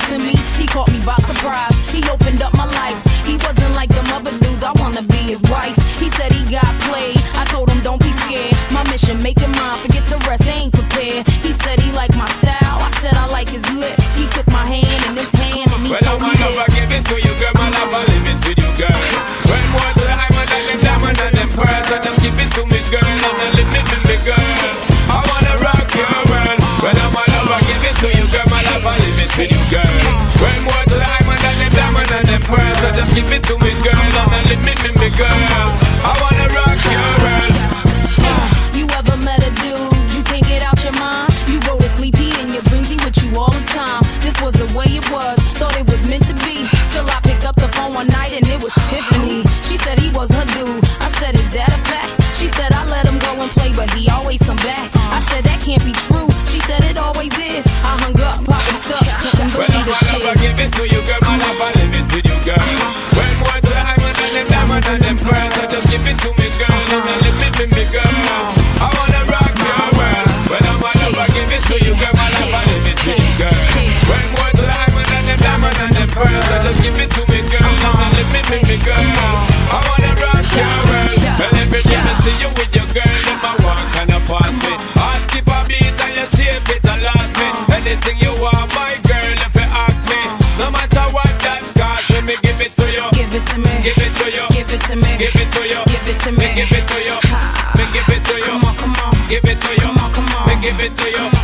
to me, he caught me by surprise. He opened up my life. He wasn't like them other dudes, I wanna be his wife. He said he got played, I told him don't be scared. My mission, make him mine, forget the rest, they ain't prepared. He said he liked my style, I said I like his lips. He took my hand in his hand and he told me this. Well, I give it to you, girl, my love, I live it with you, girl. When more to the diamond and them diamond and them pearls, so just give it to me, girl, and then let me, girl. I wanna rock your world. Well, my love, I give it to you, girl, my love, I live it with you, girl. When more to the diamond and them diamond and them pearls, so just give it to me, girl, and then let me, girl. I wanna rock your world. You ever met a dude you can't get out your mind? You go to sleep, he in your dreams, he with you all the time. This was the way it was, thought it was meant to be. Till I picked up the phone one night and it was Tiffany. She said he was her dude. I said, is that a fact? She said I let him go and play, but he always come back. I said that can't be true. She said it always is. I hung up, poppin' stuff, couldn't believe the shit. I give it to you, girl, my love, I live it with you, girl. When more to the diamond and them diamonds and them pearls, so just give it to me, girl, and then let me, girl. I wanna rock your world. When my love, I give it to you, girl, my love, I live it with you, girl. When more to the diamond and them diamonds and them pearls, so just give it to me, girl, and then let me, girl. I wanna rock your world. Well, every time I see you with your girl, then my walk and I pass me. I'll skip a beat and you shape it and last me. Anything you want, my girl, if you ask me. No matter what that cost, let me give it to you. Give it to me. Give it to you. Give it to me. Give it to you. Give it to me. Give it to you. Me give it to you. Come on, come on. Give it to you. Come on, come on. Me give it to you.